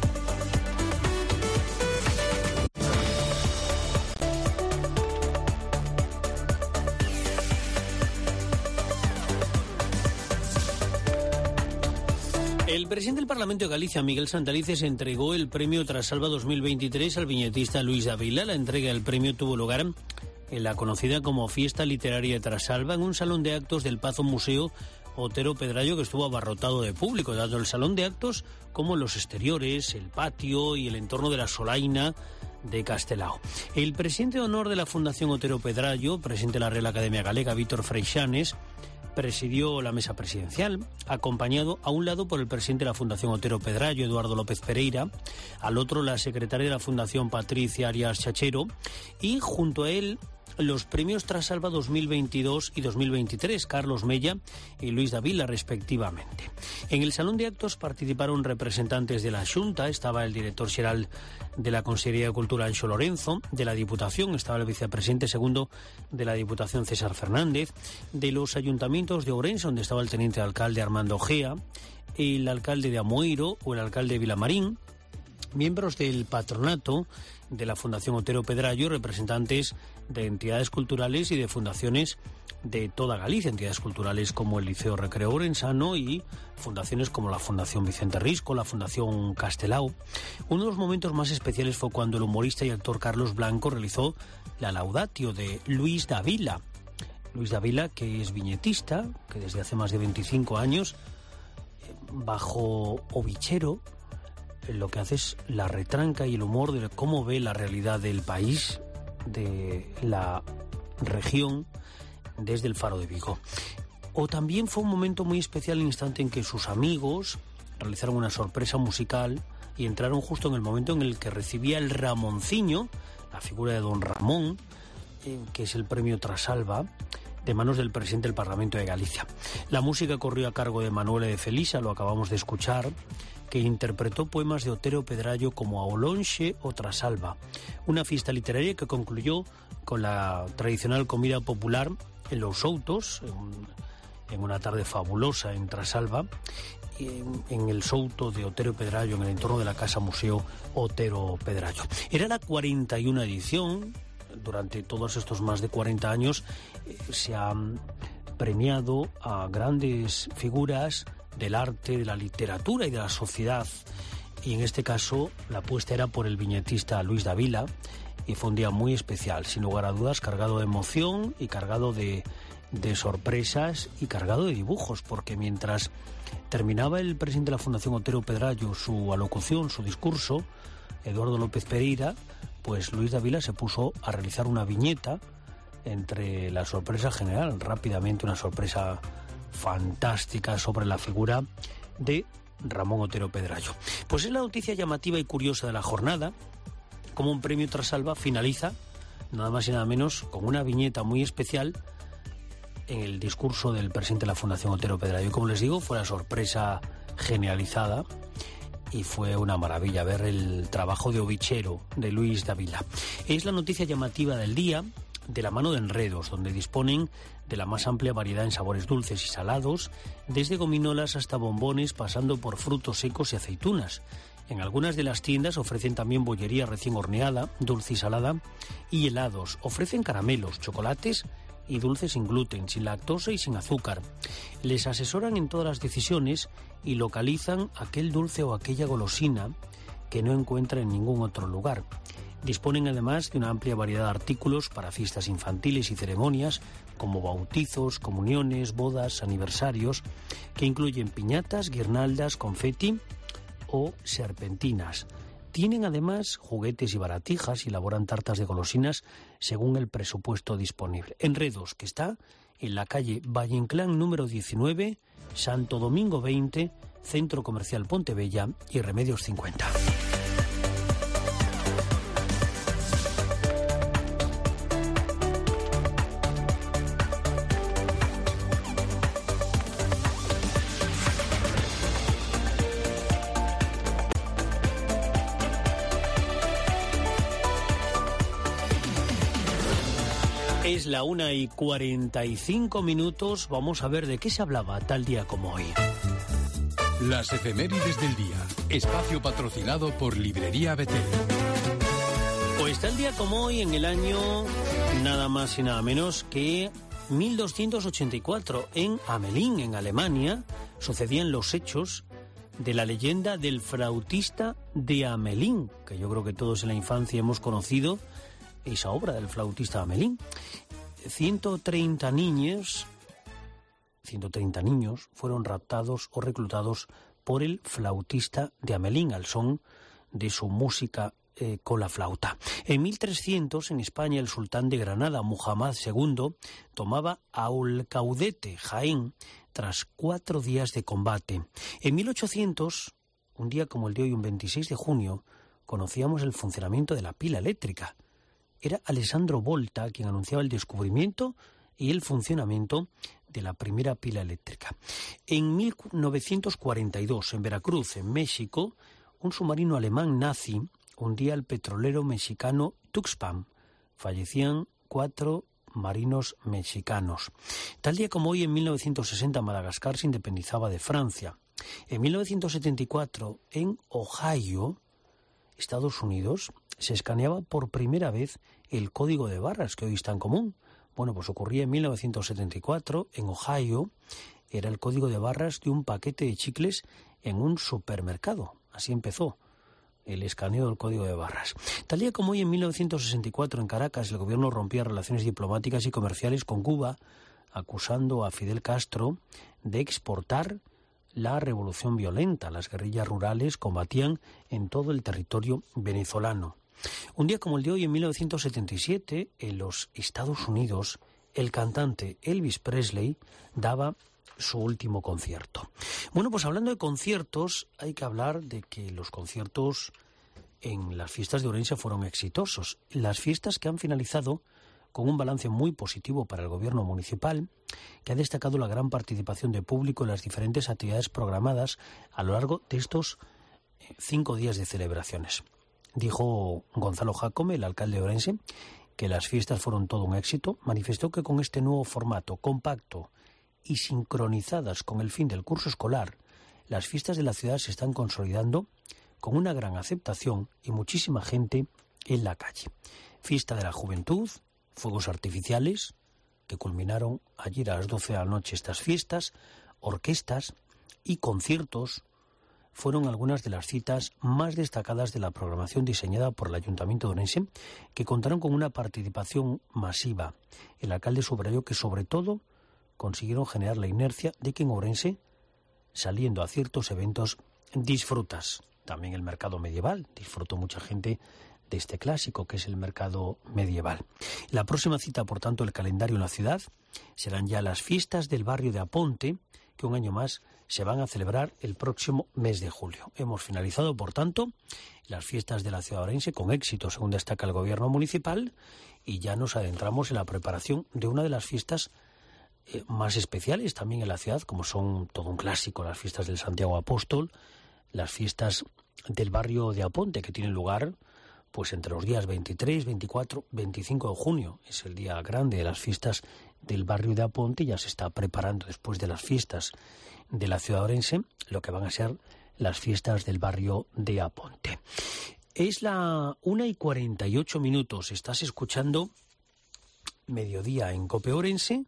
El presidente del Parlamento de Galicia, Miguel Santalices, entregó el premio Trasalba dos mil veintitrés al viñetista Luis Davila. La entrega del premio tuvo lugar en la conocida como Fiesta Literaria de Trasalba, en un salón de actos del Pazo Museo Otero Pedrallo, que estuvo abarrotado de público, tanto el salón de actos como los exteriores, el patio y el entorno de la Solaina de Castelao. El presidente de honor de la Fundación Otero Predrallo, presidente de la Real Academia Galega, Víctor Freixanes, presidió la mesa presidencial, acompañado a un lado por el presidente de la Fundación Otero Pedrayo, Eduardo López Pereira, al otro la secretaria de la Fundación Patricia Arias Chachero, y junto a él los premios Trasalba dos mil veintidós y dos mil veintitrés, Carlos Mella y Luis Davila, respectivamente. En el salón de actos participaron representantes de la Xunta, estaba el director xeral de la Consellería de Cultura, Anxo Lorenzo, de la Diputación, estaba el vicepresidente segundo de la Diputación, César Fernández, de los ayuntamientos de Ourense, donde estaba el teniente alcalde Armando Ojea, el alcalde de Amoeiro o el alcalde de Vilamarín, miembros del patronato de la Fundación Otero Pedrayo, representantes de entidades culturales y de fundaciones de toda Galicia, entidades culturales como el Liceo Recreo Orensano y fundaciones como la Fundación Vicente Risco, la Fundación Castelao. Uno de los momentos más especiales fue cuando el humorista y actor Carlos Blanco realizó la laudatio de Luis Davila. Luis Davila, que es viñetista, que desde hace más de veinticinco años, bajo Ovichero, lo que hace es la retranca y el humor de cómo ve la realidad del país, de la región, desde el Faro de Vigo. O también fue un momento muy especial, el instante en que sus amigos realizaron una sorpresa musical y entraron justo en el momento en el que recibía el Ramonciño, la figura de don Ramón, eh, que es el premio Trasalba, de manos del presidente del Parlamento de Galicia. La música corrió a cargo de Manuela de Felisa, lo acabamos de escuchar, que interpretó poemas de Otero Pedrayo como Aolonxe o Trasalba, una fiesta literaria que concluyó con la tradicional comida popular en Los Soutos, en, en una tarde fabulosa en Trasalba, en, en el Souto de Otero Pedrayo, en el entorno de la Casa Museo Otero Pedrayo. Era la cuarenta y una edición. Durante todos estos más de cuarenta años eh, se han premiado a grandes figuras del arte, de la literatura y de la sociedad, y en este caso la apuesta era por el viñetista Luis Davila, y fue un día muy especial, sin lugar a dudas, cargado de emoción y cargado de, de sorpresas y cargado de dibujos, porque mientras terminaba el presidente de la Fundación Otero Pedrayo su alocución, su discurso, Eduardo López Pereira, pues Luis Davila se puso a realizar una viñeta entre la sorpresa general, rápidamente una sorpresa fantástica sobre la figura de Ramón Otero Pedrayo. Pues es la noticia llamativa y curiosa de la jornada, como un premio Trasalba finaliza, nada más y nada menos, con una viñeta muy especial en el discurso del presidente de la Fundación Otero Pedrayo. Y como les digo, fue la sorpresa generalizada y fue una maravilla ver el trabajo de Ovichero de Luis Davila. Es la noticia llamativa del día, de la mano de Enredos, donde disponen de la más amplia variedad en sabores dulces y salados, desde gominolas hasta bombones, pasando por frutos secos y aceitunas. En algunas de las tiendas ofrecen también bollería recién horneada, dulce y salada, y helados. Ofrecen caramelos, chocolates y dulces sin gluten, sin lactosa y sin azúcar. Les asesoran en todas las decisiones y localizan aquel dulce o aquella golosina que no encuentra en ningún otro lugar. Disponen además de una amplia variedad de artículos para fiestas infantiles y ceremonias, como bautizos, comuniones, bodas, aniversarios, que incluyen piñatas, guirnaldas, confeti o serpentinas. Tienen además juguetes y baratijas y elaboran tartas de golosinas según el presupuesto disponible. Enredos, que está en la calle Valle Inclán número diecinueve, Santo Domingo veinte, Centro Comercial Pontebella y Remedios cincuenta. Es la una y cuarenta y cinco minutos. Vamos a ver de qué se hablaba tal día como hoy. Las efemérides del día. Espacio patrocinado por Librería Betel. Pues tal día como hoy, en el año nada más y nada menos que mil doscientos ochenta y cuatro, en Hamelin, en Alemania, sucedían los hechos de la leyenda del flautista de Hamelin, que yo creo que todos en la infancia hemos conocido esa obra del flautista Hamelin. ciento treinta niños, ciento treinta niños fueron raptados o reclutados por el flautista de Hamelin al son de su música eh, con la flauta. En mil trescientos, en España, el sultán de Granada, Muhammad segundo, tomaba Alcaudete, Jaén, tras cuatro días de combate. En mil ochocientos, un día como el de hoy, un veintiséis de junio, conocíamos el funcionamiento de la pila eléctrica. Era Alessandro Volta quien anunciaba el descubrimiento y el funcionamiento de la primera pila eléctrica. En mil novecientos cuarenta y dos, en Veracruz, en México, un submarino alemán nazi hundía al petrolero mexicano Tuxpan. Fallecían cuatro marinos mexicanos. Tal día como hoy, en mil novecientos sesenta, Madagascar se independizaba de Francia. En mil novecientos setenta y cuatro, en Ohio, Estados Unidos, se escaneaba por primera vez el código de barras que hoy es tan común. Bueno, pues ocurría en mil novecientos setenta y cuatro, en Ohio, era el código de barras de un paquete de chicles en un supermercado. Así empezó el escaneo del código de barras. Tal día como hoy, en mil novecientos sesenta y cuatro, en Caracas, el gobierno rompía relaciones diplomáticas y comerciales con Cuba, acusando a Fidel Castro de exportar la revolución violenta. Las guerrillas rurales combatían en todo el territorio venezolano. Un día como el de hoy, en mil novecientos setenta y siete, en los Estados Unidos, el cantante Elvis Presley daba su último concierto. Bueno, pues hablando de conciertos, hay que hablar de que los conciertos en las fiestas de Ourense fueron exitosos. Las fiestas que han finalizado con un balance muy positivo para el gobierno municipal, que ha destacado la gran participación de público en las diferentes actividades programadas a lo largo de estos cinco días de celebraciones. Dijo Gonzalo Jácome, el alcalde de Ourense, que las fiestas fueron todo un éxito. Manifestó que con este nuevo formato compacto y sincronizadas con el fin del curso escolar, las fiestas de la ciudad se están consolidando con una gran aceptación y muchísima gente en la calle. Fiesta de la Juventud, fuegos artificiales, que culminaron ayer a las doce de la noche estas fiestas, orquestas y conciertos fueron algunas de las citas más destacadas de la programación diseñada por el Ayuntamiento de Ourense, que contaron con una participación masiva. El alcalde subrayó que, sobre todo, consiguieron generar la inercia de que en Ourense, saliendo a ciertos eventos, disfrutas. También el mercado medieval, disfrutó mucha gente de este clásico que es el mercado medieval. La próxima cita, por tanto, el calendario en la ciudad, serán ya las fiestas del barrio de Aponte, que un año más se van a celebrar el próximo mes de julio. Hemos finalizado, por tanto, las fiestas de la ciudad de Ourense con éxito, según destaca el gobierno municipal, y ya nos adentramos en la preparación de una de las fiestas eh, más especiales también en la ciudad, como son todo un clásico, las fiestas del Santiago Apóstol, las fiestas del barrio de Aponte, que tienen lugar pues entre los días veintitrés, veinticuatro, veinticinco de junio. Es el día grande de las fiestas del barrio de Aponte, ya se está preparando después de las fiestas de la ciudad de Ourense, lo que van a ser las fiestas del barrio de Aponte. Es la una y cuarenta y ocho minutos, estás escuchando Mediodía en COPE Ourense.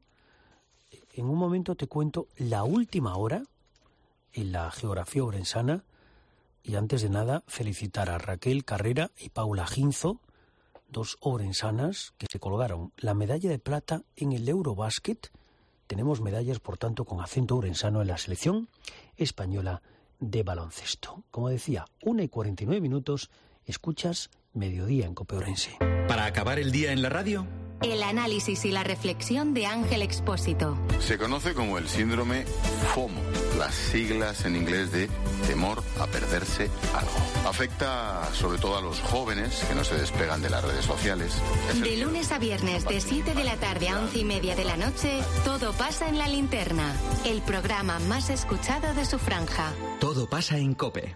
En un momento te cuento la última hora en la geografía orensana. Y antes de nada, felicitar a Raquel Carrera y Paula Ginzo, dos orensanas que se colgaron la medalla de plata en el Eurobasket. Tenemos medallas, por tanto, con acento orensano en la selección española de baloncesto. Como decía, una y cuarenta y nueve minutos, escuchas Mediodía en COPE Ourense. Para acabar el día en la radio, el análisis y la reflexión de Ángel Expósito. Se conoce como el síndrome FOMO, las siglas en inglés de temor a perderse algo. Afecta sobre todo a los jóvenes que no se despegan de las redes sociales. De lunes a viernes, de siete de la tarde a once y media de la noche, todo pasa en La Linterna, el programa más escuchado de su franja. Todo pasa en COPE.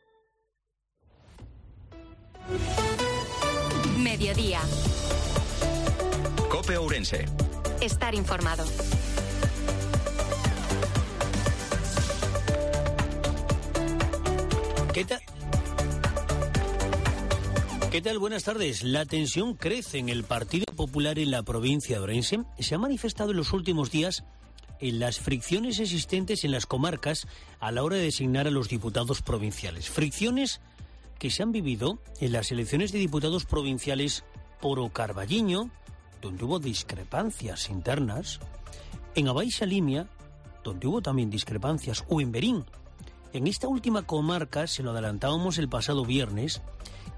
Mediodía. COPE Ourense. Estar informado. ¿Qué tal? ¿Qué tal? Buenas tardes. La tensión crece en el Partido Popular en la provincia de Ourense. Se ha manifestado en los últimos días en las fricciones existentes en las comarcas a la hora de designar a los diputados provinciales. Fricciones que se han vivido en las elecciones de diputados provinciales por O Carballiño, donde hubo discrepancias internas, en Abaixa Limia, donde hubo también discrepancias, o en Berín. En esta última comarca, se lo adelantábamos el pasado viernes,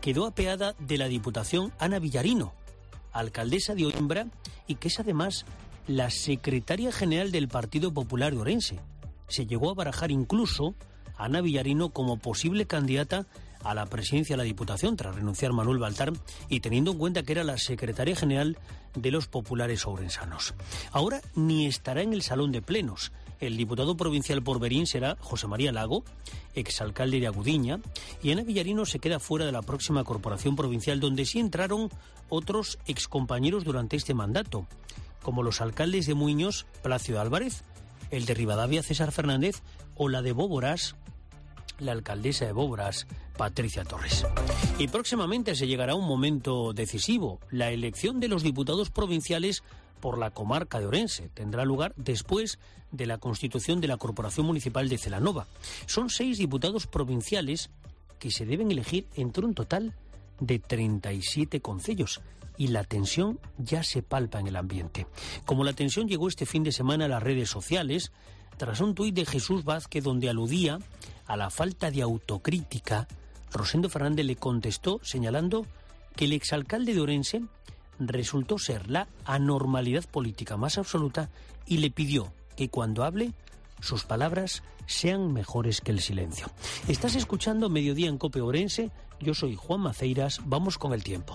quedó apeada de la Diputación Ana Villarino, alcaldesa de Oimbra, y que es además la secretaria general del Partido Popular de Ourense. Se llegó a barajar incluso a Ana Villarino como posible candidata a la presidencia de la Diputación tras renunciar Manuel Baltar, y teniendo en cuenta que era la secretaria general de los populares ourensanos. Ahora ni estará en el salón de plenos. El diputado provincial por Berín será José María Lago, exalcalde de Agudiña, y Ana Villarino se queda fuera de la próxima corporación provincial, donde sí entraron otros excompañeros durante este mandato, como los alcaldes de Muiños, Plácido Álvarez, el de Ribadavia, César Fernández, o la de Bóboras, la alcaldesa de Bóboras, Patricia Torres. Y próximamente se llegará un momento decisivo, la elección de los diputados provinciales por la comarca de Ourense. Tendrá lugar después de la constitución de la Corporación Municipal de Celanova. Son seis diputados provinciales que se deben elegir entre un total de treinta y siete concellos. Y la tensión ya se palpa en el ambiente. Como la tensión llegó este fin de semana a las redes sociales, tras un tuit de Jesús Vázquez donde aludía a la falta de autocrítica, Rosendo Fernández le contestó señalando que el exalcalde de Ourense resultó ser la anormalidad política más absoluta y le pidió que cuando hable sus palabras sean mejores que el silencio. Estás escuchando Mediodía en COPE Ourense, yo soy Juan Maceiras, vamos con el tiempo.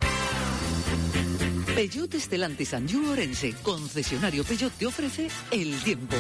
Peugeot Stellantis Anjou Ourense, concesionario Peugeot, te ofrece el tiempo.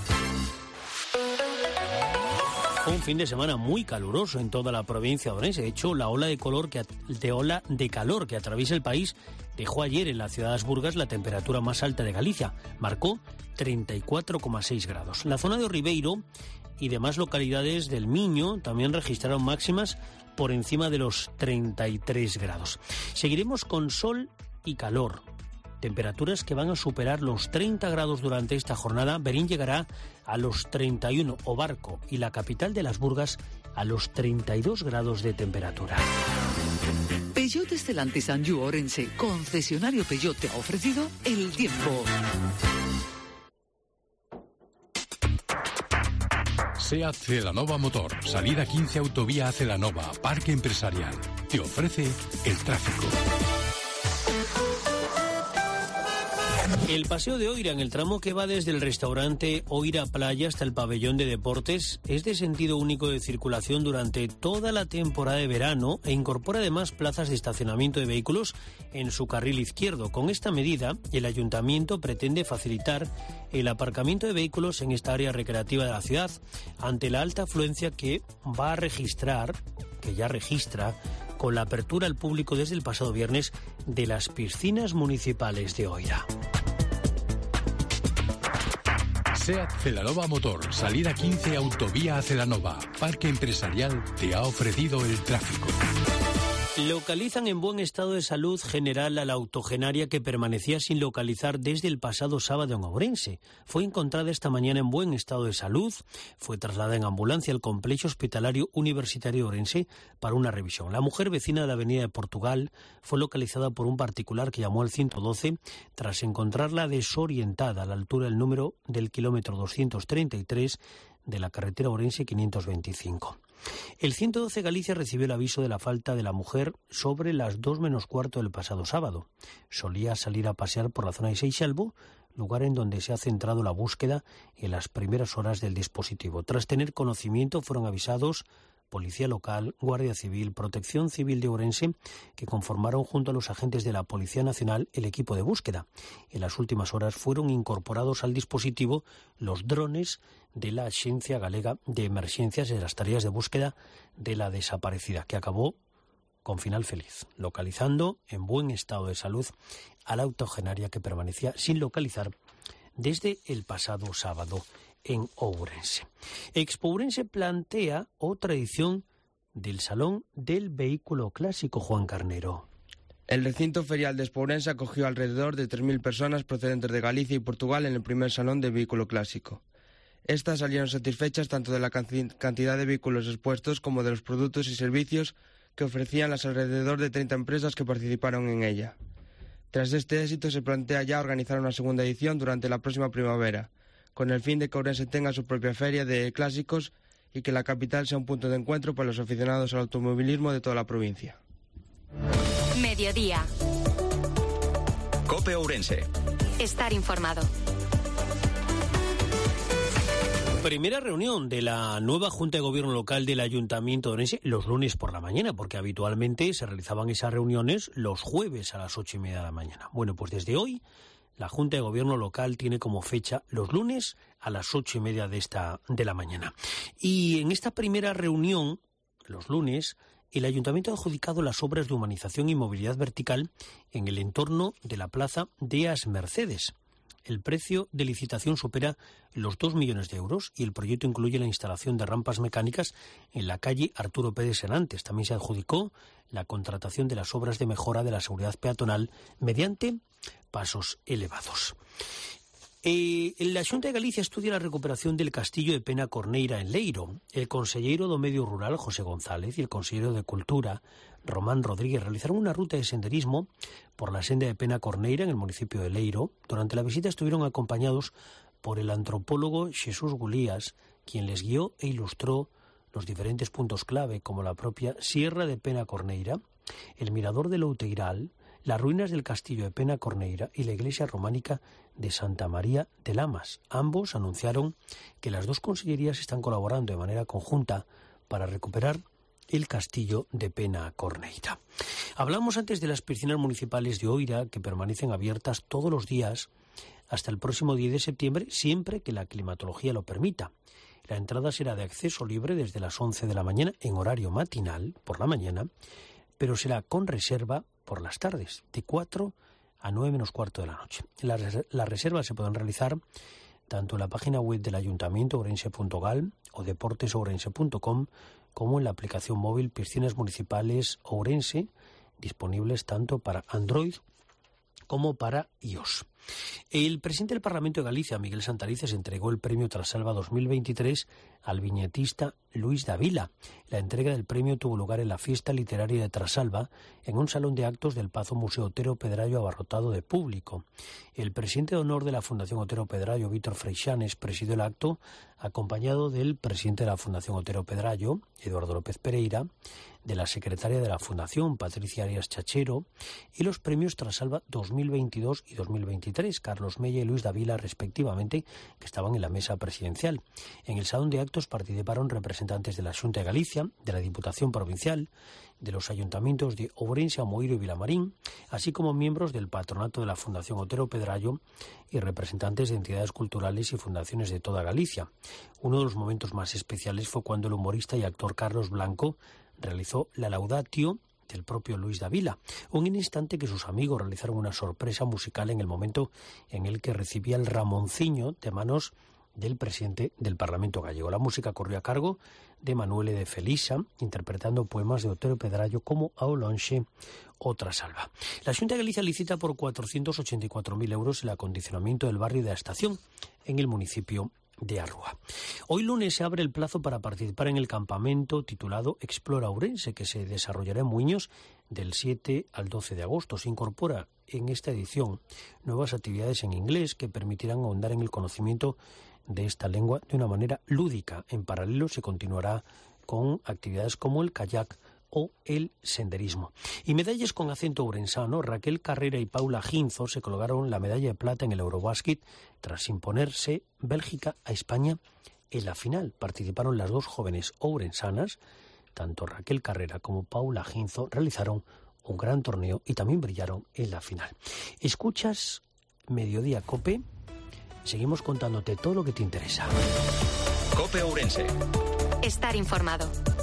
Fue un fin de semana muy caluroso en toda la provincia de Ourense. De hecho, la ola de, color que, de ola de calor que atraviesa el país dejó ayer en la ciudad de Asburgas la temperatura más alta de Galicia. Marcó treinta y cuatro coma seis grados. La zona de Orribeiro y demás localidades del Miño también registraron máximas por encima de los treinta y tres grados. Seguiremos con sol y calor. Temperaturas que van a superar los treinta grados durante esta jornada. Berín llegará a los treinta y uno, Obarco y la capital de las Burgas a los treinta y dos grados de temperatura. Peugeot Stellantis Anjou Ourense, concesionario Peugeot, te ha ofrecido el tiempo. SEAT Celanova Motor, salida quince Autovía a Celanova, Parque Empresarial. Te ofrece el tráfico. El paseo de Oira, en el tramo que va desde el restaurante Oira Playa hasta el pabellón de deportes, es de sentido único de circulación durante toda la temporada de verano e incorpora además plazas de estacionamiento de vehículos en su carril izquierdo. Con esta medida, el ayuntamiento pretende facilitar el aparcamiento de vehículos en esta área recreativa de la ciudad ante la alta afluencia que va a registrar, que ya registra, con la apertura al público desde el pasado viernes de las piscinas municipales de Oira. SEAT Celanova Motor, salida quince Autovía a Celanova, Parque Empresarial, te ha ofrecido el tráfico. Localizan en buen estado de salud general a la octogenaria que permanecía sin localizar desde el pasado sábado en Ourense. Fue encontrada esta mañana en buen estado de salud, fue trasladada en ambulancia al complejo hospitalario universitario de Ourense para una revisión. La mujer, vecina de la Avenida de Portugal, fue localizada por un particular que llamó al ciento doce tras encontrarla desorientada a la altura del número del kilómetro doscientos treinta y tres de la carretera Ourense quinientos veinticinco. El ciento doce Galicia recibió el aviso de la falta de la mujer sobre las dos menos cuarto del pasado sábado. Solía salir a pasear por la zona de Seixalbo, lugar en donde se ha centrado la búsqueda en las primeras horas del dispositivo. Tras tener conocimiento, fueron avisados Policía Local, Guardia Civil, Protección Civil de Ourense, que conformaron junto a los agentes de la Policía Nacional el equipo de búsqueda. En las últimas horas fueron incorporados al dispositivo los drones de la Axencia Galega de Emergencias en las tareas de búsqueda de la desaparecida, que acabó con final feliz, localizando en buen estado de salud a la octogenaria que permanecía sin localizar desde el pasado sábado en Ourense. Expo Ourense plantea otra edición del Salón del Vehículo Clásico, Juan Carnero. El recinto ferial de Expo Ourense acogió alrededor de tres mil personas procedentes de Galicia y Portugal en el primer Salón de Vehículo Clásico. Estas salieron satisfechas tanto de la cantidad de vehículos expuestos como de los productos y servicios que ofrecían las alrededor de treinta empresas que participaron en ella. Tras este éxito se plantea ya organizar una segunda edición durante la próxima primavera, con el fin de que Ourense tenga su propia feria de clásicos y que la capital sea un punto de encuentro para los aficionados al automovilismo de toda la provincia. Mediodía. COPE Ourense. Estar informado. Primera reunión de la nueva Junta de Gobierno Local del Ayuntamiento de Ourense los lunes por la mañana, porque habitualmente se realizaban esas reuniones los jueves a las ocho y media de la mañana. Bueno, pues desde hoy la Junta de Gobierno Local tiene como fecha los lunes a las ocho y media de, esta, de la mañana. Y en esta primera reunión, los lunes, el Ayuntamiento ha adjudicado las obras de humanización y movilidad vertical en el entorno de la plaza de As Mercedes. El precio de licitación supera los dos millones de euros y el proyecto incluye la instalación de rampas mecánicas en la calle Arturo Pérez Serantes. También se adjudicó la contratación de las obras de mejora de la seguridad peatonal mediante pasos elevados. Eh, la Xunta de Galicia estudia la recuperación del castillo de Pena Corneira en Leiro. El consellero do Medio Rural, José González, y el consellero de Cultura, Román Rodríguez, realizaron una ruta de senderismo por la senda de Pena Corneira en el municipio de Leiro. Durante la visita estuvieron acompañados por el antropólogo Jesús Gulías, quien les guió e ilustró los diferentes puntos clave, como la propia Sierra de Pena Corneira, el mirador de Louteiral, las ruinas del castillo de Pena Corneira y la iglesia románica de Santa María de Lamas. Ambos anunciaron que las dos consellerías están colaborando de manera conjunta para recuperar el castillo de Pena Corneira. Hablamos antes de las piscinas municipales de Oira, que permanecen abiertas todos los días hasta el próximo diez de septiembre, siempre que la climatología lo permita. La entrada será de acceso libre desde las once de la mañana en horario matinal, por la mañana, pero será con reserva por las tardes, de cuatro a nueve menos cuarto de la noche. Las, las reservas se pueden realizar tanto en la página web del Ayuntamiento, ourense punto gal, o deportes ourense punto com, como en la aplicación móvil Piscinas Municipales Ourense, disponibles tanto para Android como para iOS. El presidente del Parlamento de Galicia, Miguel Santarices, entregó el premio Trasalva dos mil veintitrés al viñetista Luis Davila. La entrega del premio tuvo lugar en la fiesta literaria de Trasalva, en un salón de actos del Pazo Museo Otero Pedrayo abarrotado de público. El presidente de honor de la Fundación Otero Pedrayo, Víctor Freixanes, presidió el acto, acompañado del presidente de la Fundación Otero Pedrayo, Eduardo López Pereira, de la secretaria de la Fundación, Patricia Arias Chachero, y los premios Trasalva dos mil veintidós y dos mil veintitrés, Carlos Mella y Luis Davila, respectivamente, que estaban en la mesa presidencial. En el salón de actos participaron representantes de la Xunta de Galicia, de la Diputación Provincial, de los ayuntamientos de Ourense, Amoeiro y Vilamarín, así como miembros del patronato de la Fundación Otero Pedrayo y representantes de entidades culturales y fundaciones de toda Galicia. Uno de los momentos más especiales fue cuando el humorista y actor Carlos Blanco realizó la laudatio del propio Luis Davila, un instante que sus amigos realizaron una sorpresa musical en el momento en el que recibía el Ramonciño de manos del presidente del Parlamento gallego. La música corrió a cargo de Manuele de Felisa, interpretando poemas de Otero Pedrayo como Ao lonxe o Trasalva. La Xunta de Galicia licita por cuatrocientos ochenta y cuatro mil euros el acondicionamiento del barrio de la Estación en el municipio de Arrúa. Hoy lunes se abre el plazo para participar en el campamento titulado Explora Ourense, que se desarrollará en Muiños del siete al doce de agosto. Se incorpora en esta edición nuevas actividades en inglés que permitirán ahondar en el conocimiento de esta lengua de una manera lúdica. En paralelo se continuará con actividades como el kayak o el senderismo. Y medallas con acento ourensano. Raquel Carrera y Paula Ginzo se colocaron la medalla de plata en el Eurobasket tras imponerse Bélgica a España en la final. Participaron las dos jóvenes ourensanas, tanto Raquel Carrera como Paula Ginzo realizaron un gran torneo y también brillaron en la final. Escuchas Mediodía COPE. Seguimos contándote todo lo que te interesa. COPE Ourense. Estar informado.